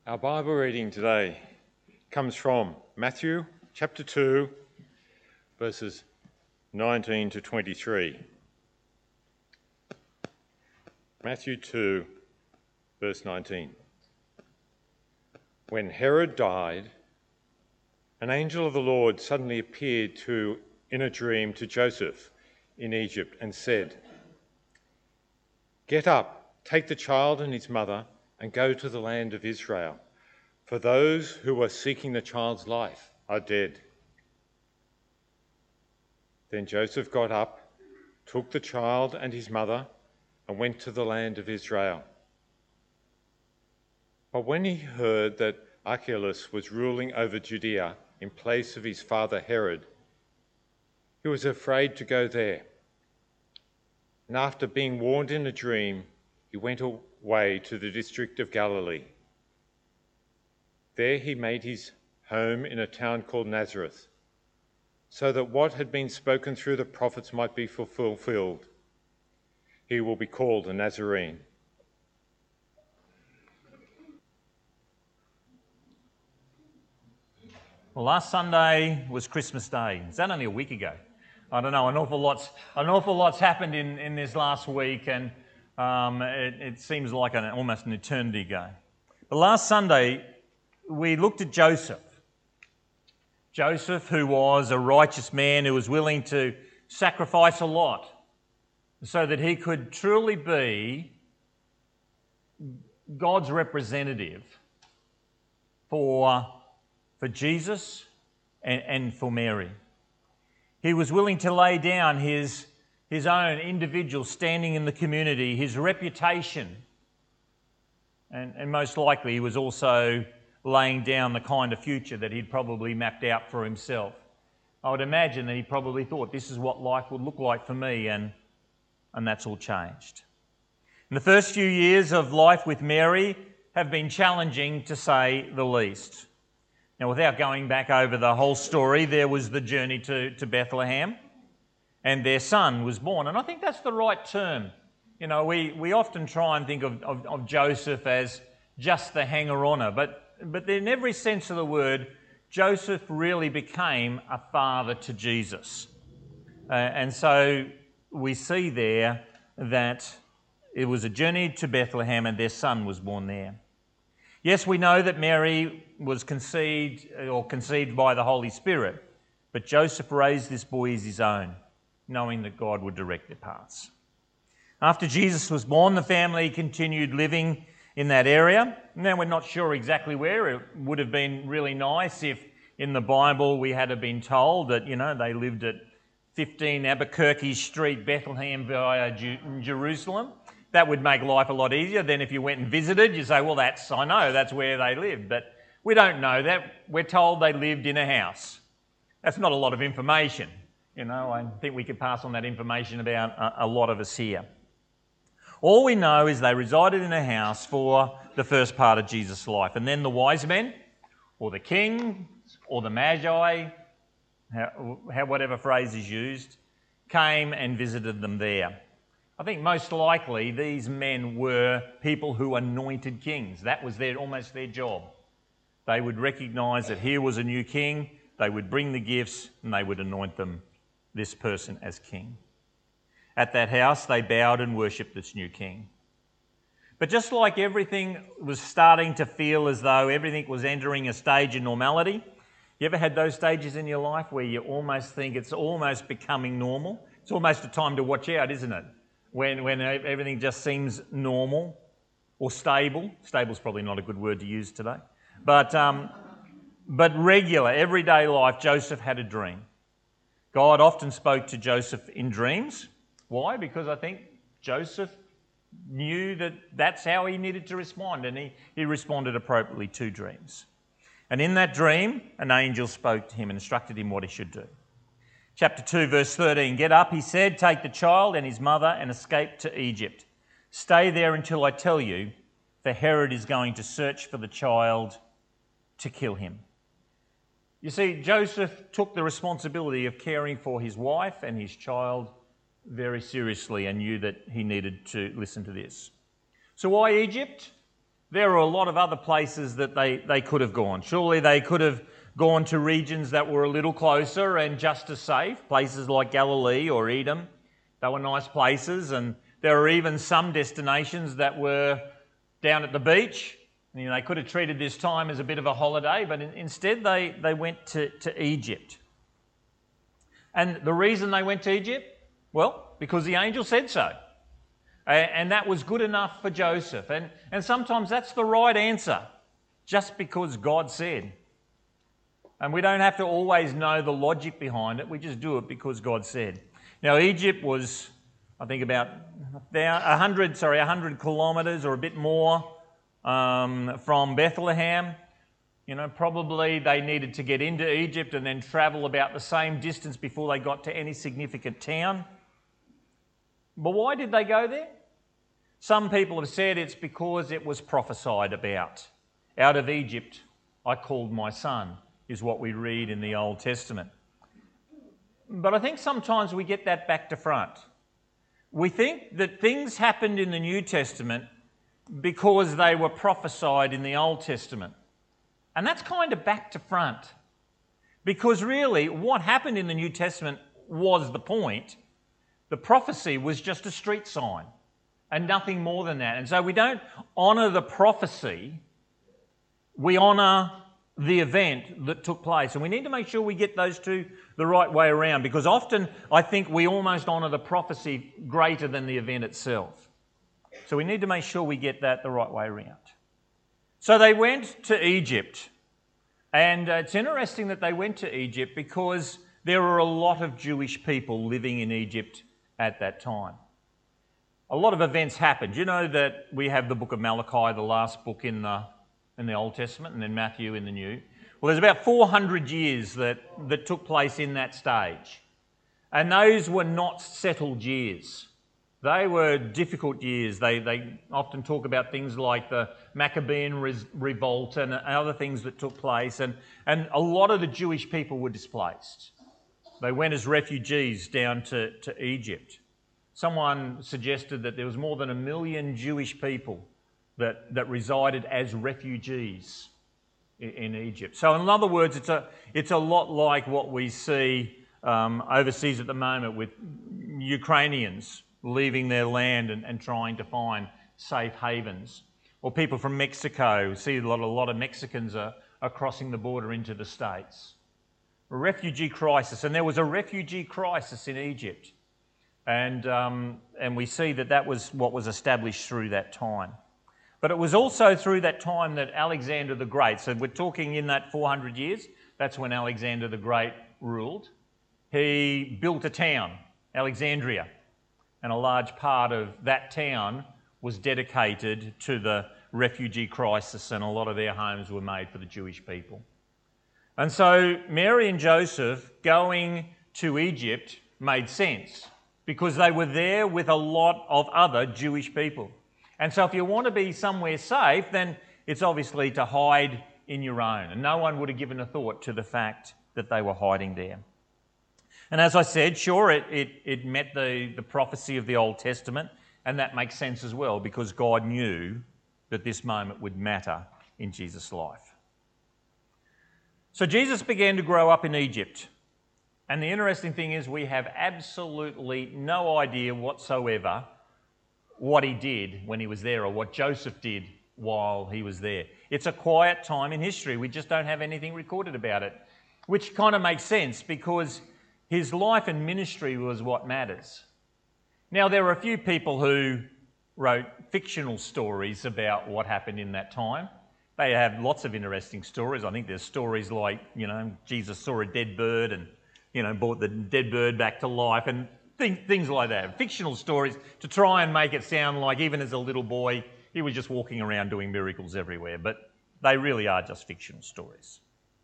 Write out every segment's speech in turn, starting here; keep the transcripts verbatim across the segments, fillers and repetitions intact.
Our Bible reading today comes from Matthew chapter two, verses nineteen to twenty-three. Matthew two, verse nineteen. When Herod died, an angel of the Lord suddenly appeared to in a dream to Joseph in Egypt and said, "Get up, take the child and his mother and go to the land of Israel, for those who are seeking the child's life are dead." Then Joseph got up, took the child and his mother, and went to the land of Israel. But when he heard that Archelaus was ruling over Judea in place of his father Herod, he was afraid to go there. And after being warned in a dream, he went away to the district of Galilee. There he made his home in a town called Nazareth, so that what had been spoken through the prophets might be fulfilled. He will be called a Nazarene. Well, last Sunday was Christmas Day. Is that only a week ago? I don't know. An awful lot's an awful lot's happened in, in this last week, and um, it, it seems like an almost an eternity ago. But last Sunday we looked at Joseph. Joseph, who was a righteous man who was willing to sacrifice a lot so that he could truly be God's representative for, for Jesus and, and for Mary. He was willing to lay down his, his own individual standing in the community, his reputation, and, and most likely he was also laying down the kind of future that he'd probably mapped out for himself. I would imagine that he probably thought, this is what life would look like for me, and, and that's all changed. And the first few years of life with Mary have been challenging, to say the least. Now, without going back over the whole story, there was the journey to, to Bethlehem, and their son was born. And I think that's the right term. You know, we, we often try and think of, of, of Joseph as just the hanger-oner, but But in every sense of the word, Joseph really became a father to Jesus. Uh, and so we see there that it was a journey to Bethlehem and their son was born there. Yes, we know that Mary was conceived or conceived by the Holy Spirit, but Joseph raised this boy as his own, knowing that God would direct their paths. After Jesus was born, the family continued living in that area. Now, we're not sure exactly where. It would have been really nice if in the Bible we had been told that, you know, they lived at fifteen Albuquerque Street, Bethlehem via Jerusalem. That would make life a lot easier. Then if you went and visited, you say, well, that's, I know, that's where they lived. But we don't know that. We're told they lived in a house. That's not a lot of information. You know, I think we could pass on that information about a, a lot of us here. All we know is they resided in a house for the first part of Jesus' life. And then the wise men, or the king, or the magi, how, whatever phrase is used, came and visited them there. I think most likely these men were people who anointed kings. That was their, almost their job. They would recognise that here was a new king, they would bring the gifts, and they would anoint them, this person, as king. At that house, they bowed and worshipped this new king. But just like everything was starting to feel as though everything was entering a stage of normality, you ever had those stages in your life where you almost think it's almost becoming normal? It's almost a time to watch out, isn't it? When, when everything just seems normal or stable. Stable's probably not a good word to use today. But, um, but regular, everyday life, Joseph had a dream. God often spoke to Joseph in dreams. Why? Because I think Joseph knew that that's how he needed to respond, and he, he responded appropriately to dreams. And in that dream, an angel spoke to him and instructed him what he should do. Chapter two, verse thirteen, "Get up," he said, "take the child and his mother and escape to Egypt. Stay there until I tell you, for Herod is going to search for the child to kill him." You see, Joseph took the responsibility of caring for his wife and his child very seriously and knew that he needed to listen to this. So why Egypt? there are a lot of other places that they, they could have gone. Surely they could have gone to regions that were a little closer and just as safe, places like Galilee or Edom. They were nice places, and there are even some destinations that were down at the beach. You know, they could have treated this time as a bit of a holiday, but in, instead they, they went to, to Egypt. And the reason they went to Egypt? Well, because the angel said so. And that was good enough for Joseph. And, and sometimes that's the right answer, just because God said. And we don't have to always know the logic behind it. We just do it because God said. Now, Egypt was, I think, about one hundred, sorry, one hundred kilometres or a bit more um, from Bethlehem. You know, probably they needed to get into Egypt and then travel about the same distance before they got to any significant town. But why did they go there? Some people have said it's because it was prophesied about. Out of Egypt I called my son, is what we read in the Old Testament. But I think sometimes we get that back to front. We think that things happened in the New Testament because they were prophesied in the Old Testament. And that's kind of back to front. Because really, what happened in the New Testament was the point. The prophecy was just a street sign and nothing more than that. And so we don't honour the prophecy, we honour the event that took place. And we need to make sure we get those two the right way around, because often I think we almost honour the prophecy greater than the event itself. So we need to make sure we get that the right way around. So they went to Egypt. And uh, it's interesting that they went to Egypt because there were a lot of Jewish people living in Egypt at that time. A lot of events happened. You know that we have the book of Malachi, the last book in the, in the Old Testament, and then Matthew in the New. Well, there's about four hundred years that, that took place in that stage. And those were not settled years. They were difficult years. They, they often talk about things like the Maccabean Re- revolt and other things that took place. And, and a lot of the Jewish people were displaced. They went as refugees down to, to Egypt. Someone suggested that there was more than a million Jewish people that, that resided as refugees in, in Egypt. So in other words, it's a, it's a lot like what we see um, overseas at the moment with Ukrainians leaving their land and, and trying to find safe havens. Or people from Mexico. We see a lot, a lot of Mexicans are, are crossing the border into the States. A refugee crisis. And there was a refugee crisis in Egypt. And, um, and we see that that was what was established through that time. But it was also through that time that Alexander the Great, so we're talking in that four hundred years, that's when Alexander the Great ruled. He built a town, Alexandria. And a large part of that town was dedicated to the refugee crisis, and a lot of their homes were made for the Jewish people. And so Mary and Joseph going to Egypt made sense because they were there with a lot of other Jewish people. And so if you want to be somewhere safe, then it's obviously to hide in your own. And no one would have given a thought to the fact that they were hiding there. And as I said, sure, it, it, it met the, the prophecy of the Old Testament, and that makes sense as well because God knew that this moment would matter in Jesus' life. So Jesus began to grow up in Egypt. And the interesting thing is we have absolutely no idea whatsoever what he did when he was there or what Joseph did while he was there. It's a quiet time in history. We just don't have anything recorded about it, which kind of makes sense because his life and ministry was what matters. Now, there are a few people who wrote fictional stories about what happened in that time. They have lots of interesting stories. I think there's stories like, you know, Jesus saw a dead bird and, you know, brought the dead bird back to life and th- things like that. Fictional stories to try and make it sound like even as a little boy, he was just walking around doing miracles everywhere. But they really are just fictional stories.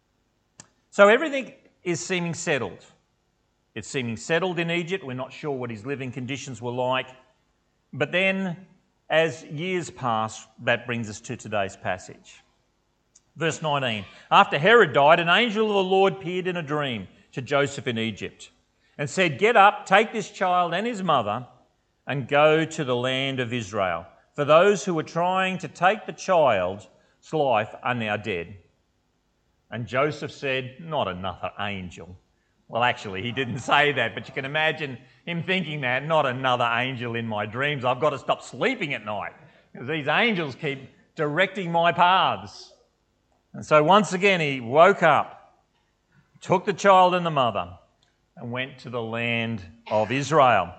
So everything is seeming settled. It's seeming settled in Egypt. We're not sure what his living conditions were like. But then, as years pass, that brings us to today's passage. Verse nineteen. After Herod died, an angel of the Lord appeared in a dream to Joseph in Egypt and said, "Get up, take this child and his mother and go to the land of Israel, for those who were trying to take the child's life are now dead." And Joseph said, "Not another angel." Well, actually, he didn't say that, but you can imagine him thinking that, "Not another angel in my dreams. I've got to stop sleeping at night because these angels keep directing my paths." And so once again, he woke up, took the child and the mother, and went to the land of Israel.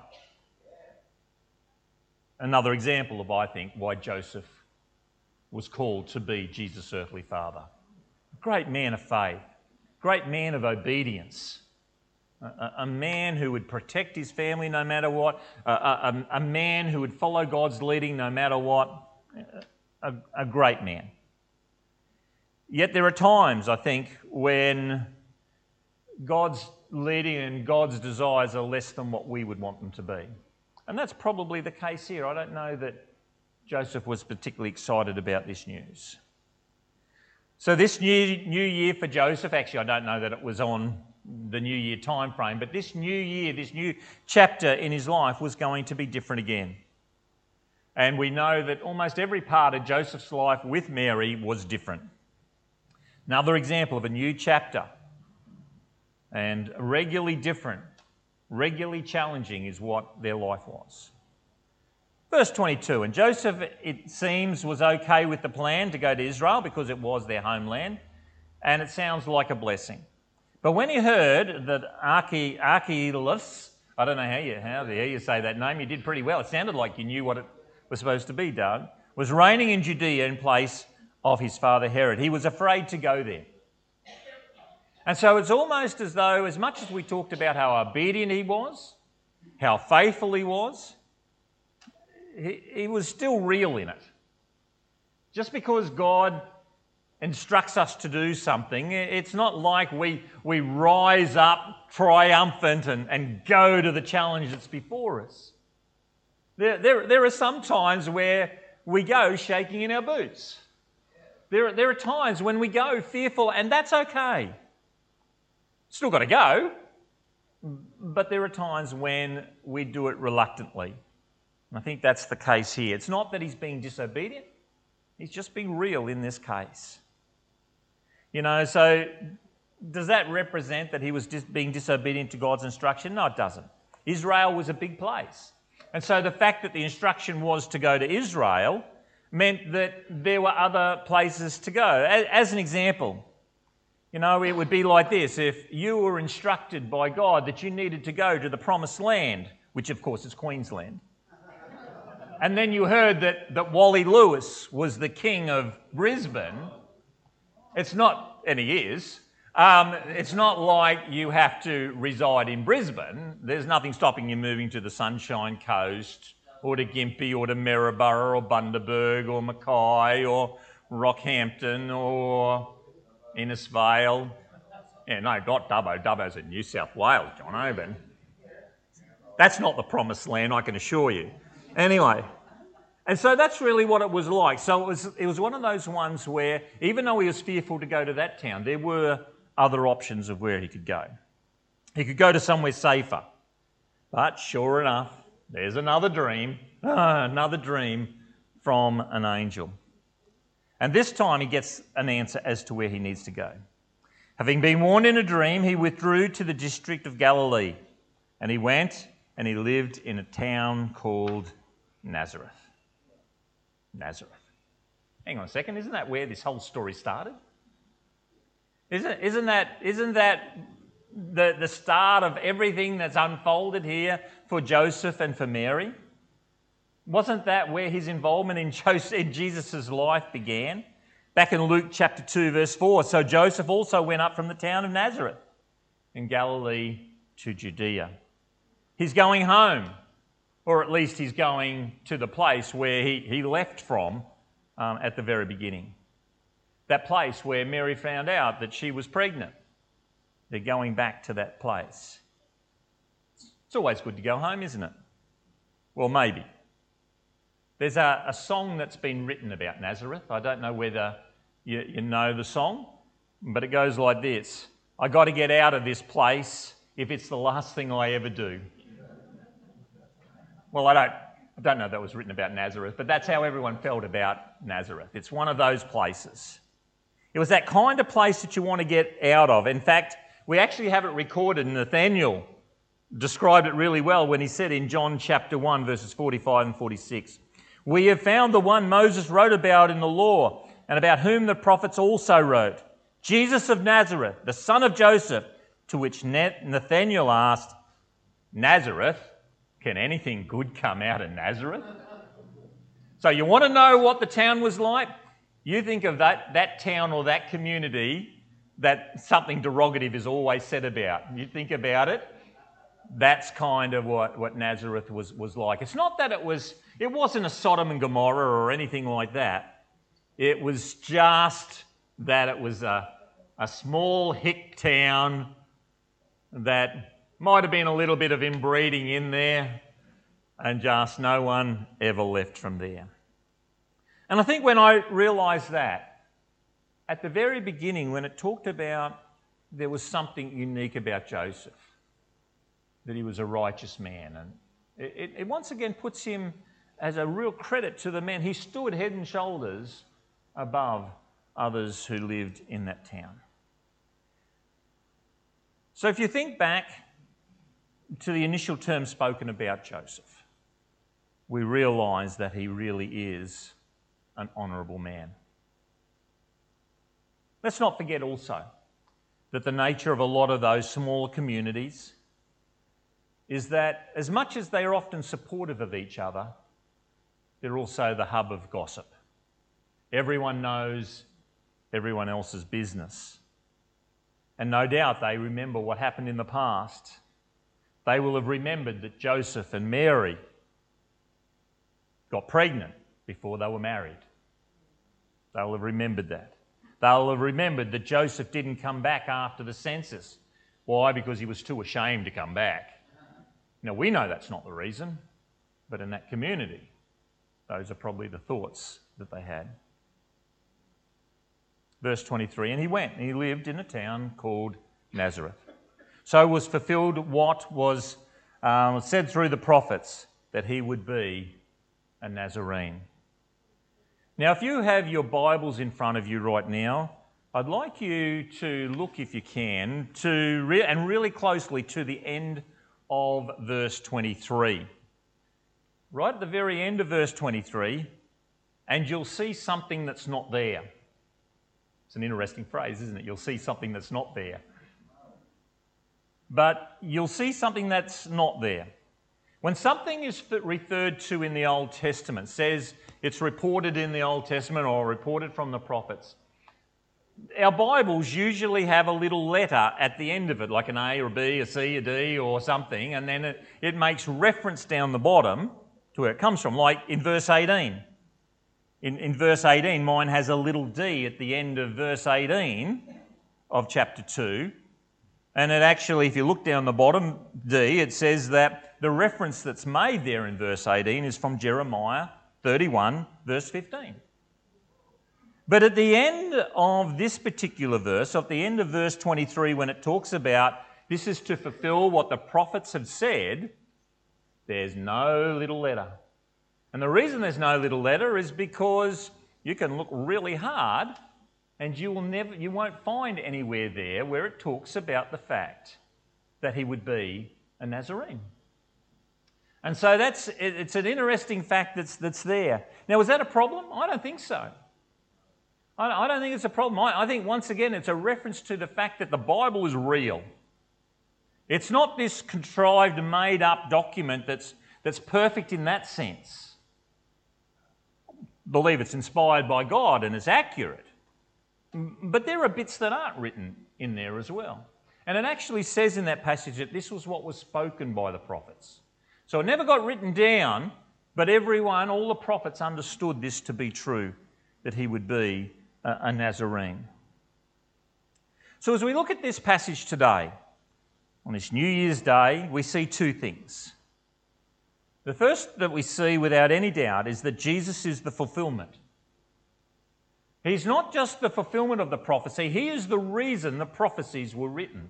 Another example of, I think, why Joseph was called to be Jesus' earthly father. A great man of faith, great man of obedience, a, a man who would protect his family no matter what, a, a, a man who would follow God's leading no matter what, a, a great man. Yet there are times, I think, when God's leading and God's desires are less than what we would want them to be. And that's probably the case here. I don't know that Joseph was particularly excited about this news. So this new, new year for Joseph, actually I don't know that it was on the New Year time frame, but this new year, this new chapter in his life was going to be different again. And we know that almost every part of Joseph's life with Mary was different. Another example of a new chapter, and regularly different, regularly challenging is what their life was. Verse twenty-two, and Joseph, it seems, was okay with the plan to go to Israel because it was their homeland, and it sounds like a blessing. But when he heard that Arche, Archelaus, I don't know how you, how the hell you say that name, you did pretty well. It sounded like you knew what it was supposed to be, Doug, was reigning in Judea in place of his father Herod. He was afraid to go there. And so it's almost as though, as much as we talked about how obedient he was, how faithful he was, he, he was still real in it. Just because God instructs us to do something, it's not like we, we rise up triumphant and, and go to the challenge that's before us. There, there, there are some times where we go shaking in our boots. There, there are times when we go fearful, and that's okay. Still got to go, but there are times when we do it reluctantly. And I think that's the case here. It's not that he's being disobedient, he's just being real in this case. You know, so does that represent that he was dis- being disobedient to God's instruction? No, it doesn't. Israel was a big place. And so the fact that the instruction was to go to Israel meant that there were other places to go. As, as an example, you know, it would be like this. If you were instructed by God that you needed to go to the Promised Land, which of course is Queensland, and then you heard that, that Wally Lewis was the king of Brisbane, it's not, and he is, um, it's not like you have to reside in Brisbane. There's nothing stopping you moving to the Sunshine Coast or to Gympie or to Maryborough or Bundaberg or Mackay or Rockhampton or Innisfail. Yeah, no, not Dubbo. Dubbo's in New South Wales, John Oban. That's not the Promised Land, I can assure you. Anyway, and so that's really what it was like. So it was, it was one of those ones where, even though he was fearful to go to that town, there were other options of where he could go. He could go to somewhere safer. But sure enough, there's another dream, ah, another dream from an angel. And this time he gets an answer as to where he needs to go. Having been warned in a dream, he withdrew to the district of Galilee. And he went and he lived in a town called Nazareth. Nazareth. Hang on a second, isn't that where this whole story started? Isn't, isn't that, isn't that the, the start of everything that's unfolded here for Joseph and for Mary? Wasn't that where his involvement in, Joseph, in Jesus' life began? Back in Luke chapter two, verse four. So Joseph also went up from the town of Nazareth in Galilee to Judea. He's going home, or at least he's going to the place where he, he left from um, at the very beginning. That place where Mary found out that she was pregnant. They're going back to that place. It's always good to go home, isn't it? Well, maybe. There's a, a song that's been written about Nazareth. I don't know whether you, you know the song, but it goes like this. I got to get out of this place if it's the last thing I ever do. Well, I don't, I don't know that was written about Nazareth, but that's how everyone felt about Nazareth. It's one of those places. It was that kind of place that you want to get out of. In fact, we actually have it recorded. Nathaniel described it really well when he said in John chapter one, verses forty-five and forty-six, "We have found the one Moses wrote about in the law, and about whom the prophets also wrote, Jesus of Nazareth, the son of Joseph." To which Nathanael asked, "Nazareth? Can anything good come out of Nazareth?" So you want to know what the town was like? You think of that, that town or that community that something derogative is always said about. You think about it, that's kind of what, what Nazareth was, was like. It's not that it was, it wasn't a Sodom and Gomorrah or anything like that. It was just that it was a, a small hick town that might have been a little bit of inbreeding in there, and just no one ever left from there. And I think when I realised that, at the very beginning, when it talked about there was something unique about Joseph, that he was a righteous man, and it, it once again puts him as a real credit to the man. He stood head and shoulders above others who lived in that town. So if you think back to the initial term spoken about Joseph, we realise that he really is an honourable man. Let's not forget also that the nature of a lot of those smaller communities is that as much as they are often supportive of each other, they're also the hub of gossip. Everyone knows everyone else's business. And no doubt they remember what happened in the past. They will have remembered that Joseph and Mary got pregnant before they were married. They'll have remembered that. They'll have remembered that Joseph didn't come back after the census. Why? Because he was too ashamed to come back. Now, we know that's not the reason, but in that community, those are probably the thoughts that they had. Verse twenty-three, "And he went, and he lived in a town called Nazareth. So was fulfilled what was um, said through the prophets, that he would be a Nazarene." Now, if you have your Bibles in front of you right now, I'd like you to look, if you can, to re- and really closely to the end of verse twenty-three. Right at the very end of verse twenty-three, and you'll see something that's not there. It's an interesting phrase, isn't it? You'll see something that's not there. But you'll see something that's not there. When something is referred to in the Old Testament, says it's reported in the Old Testament or reported from the prophets, our Bibles usually have a little letter at the end of it, like an A or a B, a C, a D or something, and then it, it makes reference down the bottom to where it comes from, like in verse eighteen. In, in verse eighteen, mine has a little D at the end of verse eighteen of chapter two. And it actually, if you look down the bottom, D, it says that the reference that's made there in verse eighteen is from Jeremiah thirty-one, verse fifteen. But at the end of this particular verse, at the end of verse twenty-three, when it talks about this is to fulfill what the prophets have said, there's no little letter. And the reason there's no little letter is because you can look really hard and you will never, you won't find anywhere there where it talks about the fact that he would be a Nazarene. And so that's, it's an interesting fact that's, that's there. Now, is that a problem? I don't think so. I don't think it's a problem. I think, once again, it's a reference to the fact that the Bible is real. It's not this contrived, made-up document that's, that's perfect in that sense. I believe it's inspired by God and it's accurate. But there are bits that aren't written in there as well. And it actually says in that passage that this was what was spoken by the prophets. So it never got written down, but everyone, all the prophets understood this to be true, that he would be a Nazarene. So as we look at this passage today, on this New Year's Day, we see two things. The first that we see without any doubt is that Jesus is the fulfilment. He's not just the fulfilment of the prophecy, he is the reason the prophecies were written.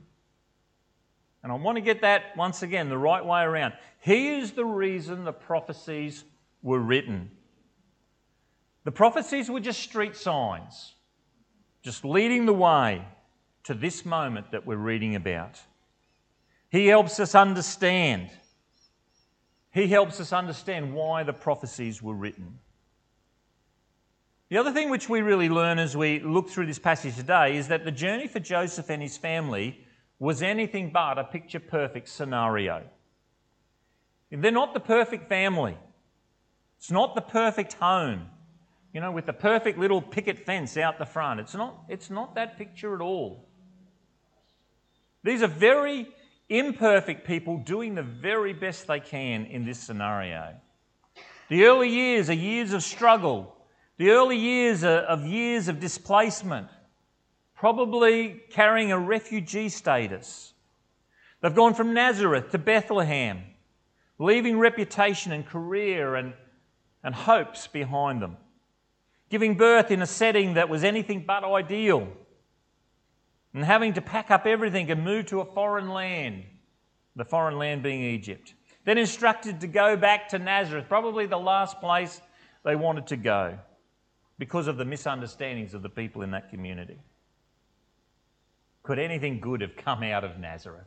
And I want to get that once again the right way around. He is the reason the prophecies were written. The prophecies were just street signs, just leading the way to this moment that we're reading about. He helps us understand. He helps us understand why the prophecies were written. The other thing which we really learn as we look through this passage today is that the journey for Joseph and his family was anything but a picture-perfect scenario. They're not the perfect family. It's not the perfect home, you know, with the perfect little picket fence out the front. It's not, it's not that picture at all. These are very imperfect people doing the very best they can in this scenario. The early years are years of struggle. The early years are of years of displacement, probably carrying a refugee status. They've gone from Nazareth to Bethlehem, leaving reputation and career and, and hopes behind them, giving birth in a setting that was anything but ideal, and having to pack up everything and move to a foreign land, the foreign land being Egypt. Then instructed to go back to Nazareth, probably the last place they wanted to go, because of the misunderstandings of the people in that community. Could anything good have come out of Nazareth?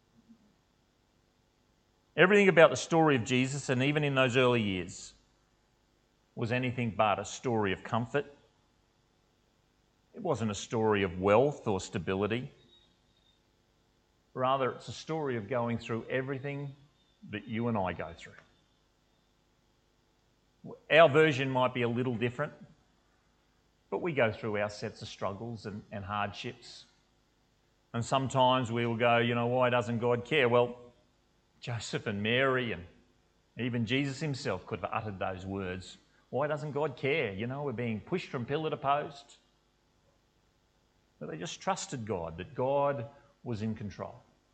Everything about the story of Jesus, and even in those early years, was anything but a story of comfort. It wasn't a story of wealth or stability. Rather, it's a story of going through everything that you and I go through. Our version might be a little different, but we go through our sets of struggles and, and hardships. And sometimes we will go, you know, why doesn't God care? Well, Joseph and Mary and even Jesus himself could have uttered those words. Why doesn't God care? You know, we're being pushed from pillar to post. But they just trusted God, that God was in control.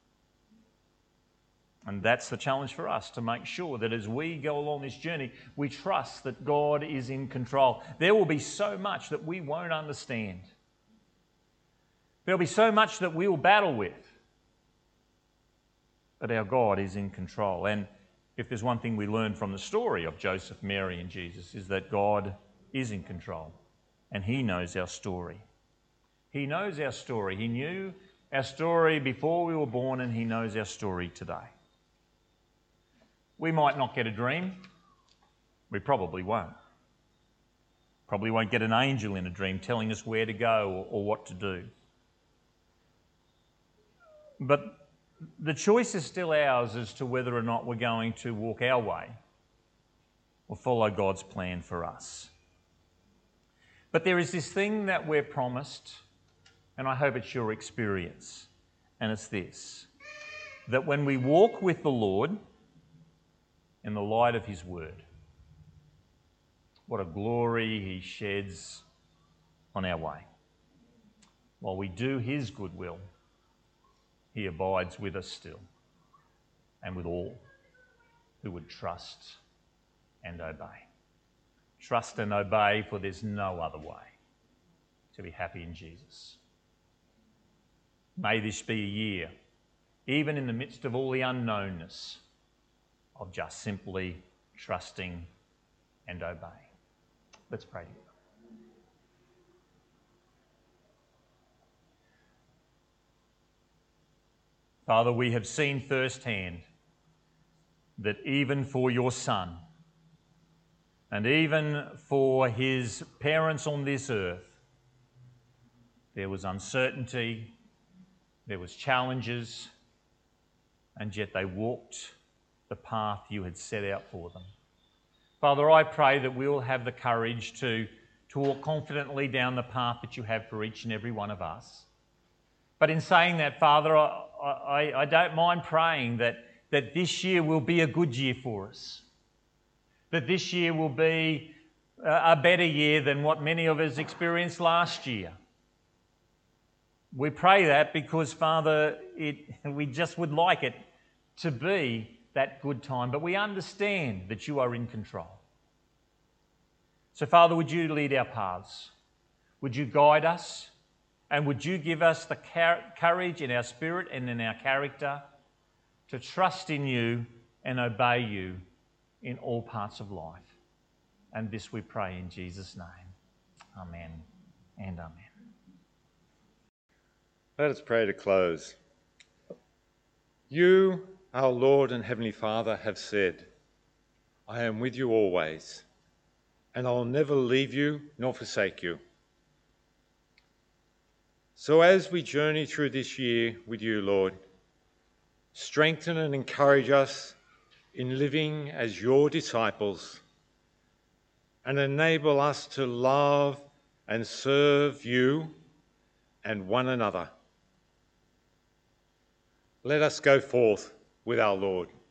And that's the challenge for us, to make sure that as we go along this journey, we trust that God is in control. There will be so much that we won't understand. There'll be so much that we will battle with. But our God is in control. And if there's one thing we learn from the story of Joseph, Mary and Jesus, is that God is in control and he knows our story. He knows our story. He knew our story before we were born, and he knows our story today. We might not get a dream. We probably won't. Probably won't get an angel in a dream telling us where to go or, or what to do. But the choice is still ours as to whether or not we're going to walk our way or follow God's plan for us. But there is this thing that we're promised, and I hope it's your experience, and it's this: that when we walk with the Lord in the light of his word, what a glory he sheds on our way. While we do his good will, he abides with us still, and with all who would trust and obey. Trust and obey, for there's no other way to be happy in Jesus. May this be a year, even in the midst of all the unknownness, of just simply trusting and obeying. Let's pray together. Father, we have seen firsthand that even for your Son, and even for his parents on this earth, there was uncertainty, there was challenges, and yet they walked the path you had set out for them. Father, I pray that we will have the courage to, to walk confidently down the path that you have for each and every one of us. But in saying that, Father, I, I, I don't mind praying that, that this year will be a good year for us. That this year will be a better year than what many of us experienced last year. We pray that because, Father, it, we just would like it to be that good time. But we understand that you are in control. So, Father, would you lead our paths? Would you guide us? And would you give us the courage in our spirit and in our character to trust in you and obey you in all parts of life? And this we pray in Jesus' name. Amen and amen. Let us pray to close. You, our Lord and Heavenly Father, have said, I am with you always, and I will never leave you nor forsake you. So as we journey through this year with you, Lord, strengthen and encourage us in living as your disciples, and enable us to love and serve you and one another. Let us go forth with our Lord.